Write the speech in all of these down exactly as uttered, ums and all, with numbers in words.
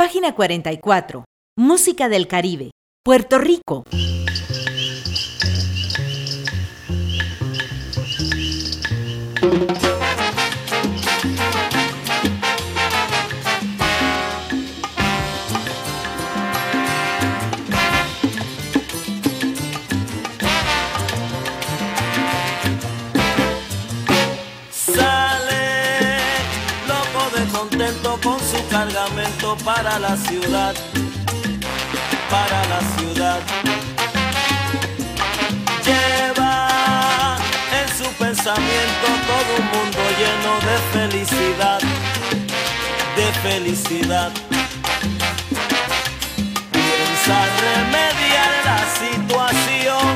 Página cuarenta y cuatro. Música del Caribe. Puerto Rico. Con su cargamento para la ciudad, para la ciudad. Lleva en su pensamiento todo un mundo lleno de felicidad, de felicidad. Piensa remediar la situación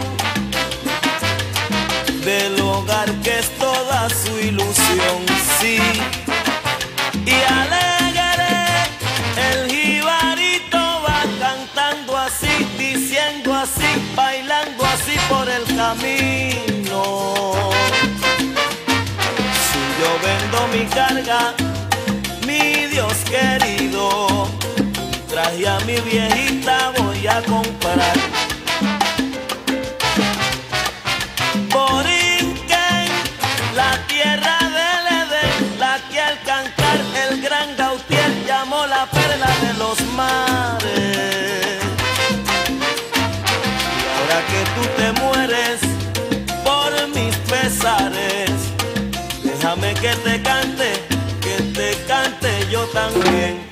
del hogar que es toda su ilusión, sí. Y alegre el jibarito va cantando así, diciendo así, bailando así por el camino. Si yo vendo mi carga, mi Dios querido, traje a mi viejita voy a comprar. Borinquen, la tierra del Edén, la que al cantar el gran Gautier llamó la perla de los mares. Y ahora que tú te mueres por mis pesares, déjame que te cante, que te cante yo también.